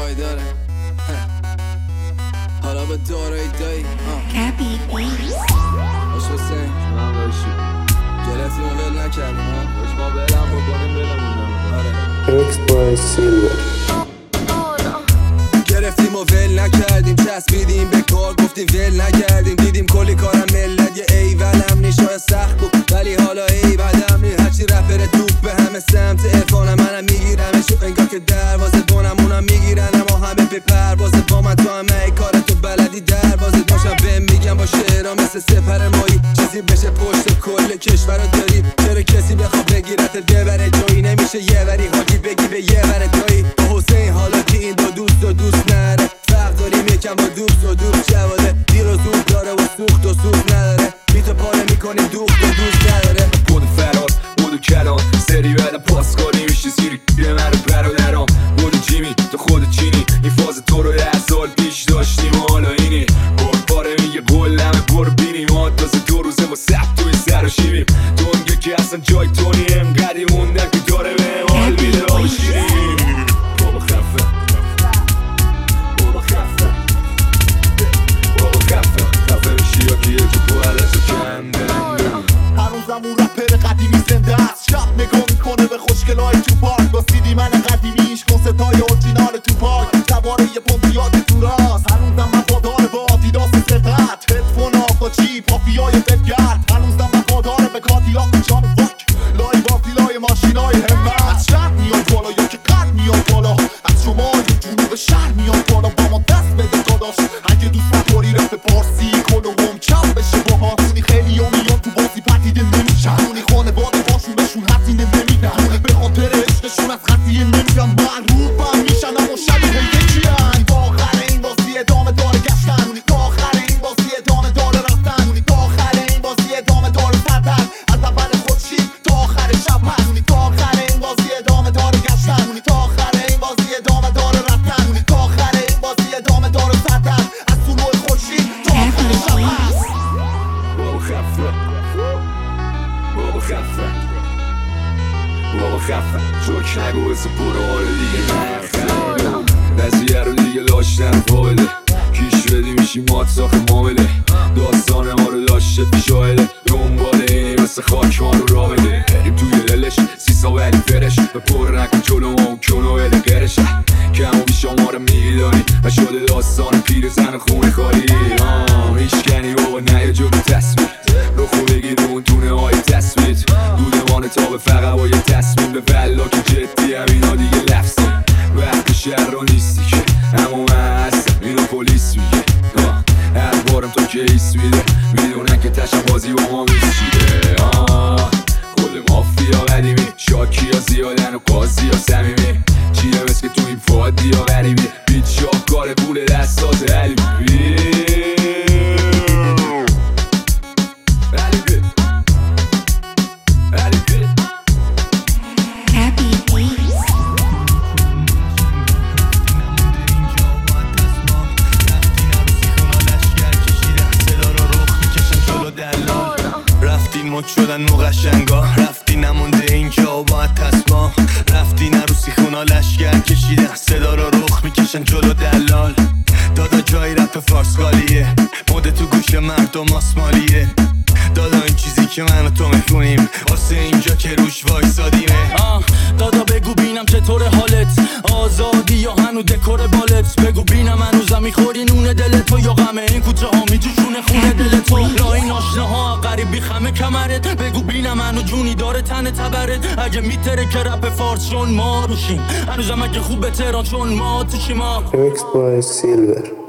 وای داره حالا به دارایی دایی کپی باش حسین من باشی گرفتیم و ول نکردیم باش ما بلم بکنیم بلمونم Mixed by Silver. گرفتیم و ول نکردیم چسبیدیم به کار گفتیم ول نکردیم دیدیم کلی کارم ملت یه ایولم نی شاید سخت بود ولی حالا ای بدم نی هرچی رپر توپ به همه سمت ارفانم منم میگیرمشو انگار که دروازه بانم اونم میگیرن اما همه به پروازه با من تو همه ای کارتو بلدی دروازه باشم بهم میگم با شعرها مثل سپر مایی چیزی بشه پشت کل کشور داری چرا کسی بخواد بگیرت ببره جایی نمیشه یه وری حاجی بگی به یه وره دایی با حسین حالا که این دو دوست نره فرق داریم یکم با دوست جواله دیر و زود داره و سوخت و سوخت نداره بیتو پاره میکنیم دوخت و دوست نداره بود فراز بود کلان سری بعد پاس کنی میشه زیری گیره من رو برادرام بود جیمی تو خود چینی این فاز تو رو 10 سال پیش داشتیم و حالا اینی باره میگه قلمه برو بینی ما تازه 2 روزه ما سب توی سر و شیبیم دنگه که اصلا جای تو نیم قدی موندن که داره به حال میده آب شیریم بابا خفه میشی یا که یه تو بوهلت و کنده هنوزم اون رپر قدیمی زنده است شب نگاه میکنه به خوشگلای تو پارک با سیدی من قدیمیش کنستای اورجینال تو پارک سواره یه پونتیات تو راست هنوزم وفادار به آدیداس سرقت هدفون آقا چی پاپیای بگرد هنوزم وفادار به کادیلاک و جان واک لای باقیلای ماشینای همت شهر میاد بالا یا که قد میاد بالا از شما یه جنوب شهر میاد بالا با ما دست بده داداش اگه دوست نداری رپ پارسی کلوم کم بشه با هاتونی خیلی میاد تو بازی پتیده نمیشن اونی خانه باده باشون بهشون حسینه نمیدن به خاطر عشقشون از خطیه نمیدن معروفم میشن اما شبیه یکی هن تا آخر این بازی ادامه داره گشتن اونی تا آخر این بازی ادامه داره رفتن اونی تا آخر این بازی ادامه داره سردن از اول خودشی تا آخر شب هست اونی تا آخر این بازی ادامه داره گشتن اونی تا آخر این بازی ادامه داره رفتن اونی تا آخر این بازی ادامه داره سردن از طلوع خورشید تا آخر شب هست بابا خفه جوک نگو بسه برو دیگه نخم نزیه رو دیگه لاشتن فایده کیش بدی میشی مات ساخ معامله داستان ما رو داشته شاهده دنباله اینی مثل خاک ما رو را بده بریم توی دلش سیسا ولی فرش به پر نکن جلو ما اون کنو بده قرشه کم و بیشا ما رو میداری و شده داستان پیر زن و خونه خالی میشکنی بابا نه جلو تصویر رو خوب بگیر اون تونه های تصویر دودمان تا به فقط با یه تصمیم به ولا که جدی همینا دیگه لفظی وقت شهر رو نیستی که اما من هستم اینو پلیس میگه هر بارم تو که ایس میده میدونن که تشم بازی با ما میشیده خود مافیا قدیمی شاکی ها زیادن و قاضی ها سمیمی چیه بس که تو این فادی ها غریبی بیت شاکار پول دستات علیبی رفتین مد شدن مو قشنگا رفتی نمونده اینجا و باید تصما رفتی نروسی خونا لشگر کشیدن صدا رو رخ میکشن جلو دلال دادا جای رپ فارسگالیه مده تو گوش مردم آسمالیه دادا این چیزی که من و تو میخونیم واسه اینجا که روش وایسادیمه دادا بگو بینم چطور حالت آزادی یا هنو دکور بالت بگو بینم هنوزم میخوری نون دل تو یا غمه این کوچه ها میجوشونه خونه دل تو لا این آشناها غریبی خمه کمرت بگو بینم هنو جونی داره تن تبرت اگه میتره که رپ فارس چون ما روشیم هنوزم اگه خوب به تهران چون ما تو شیما Mixed by Silver.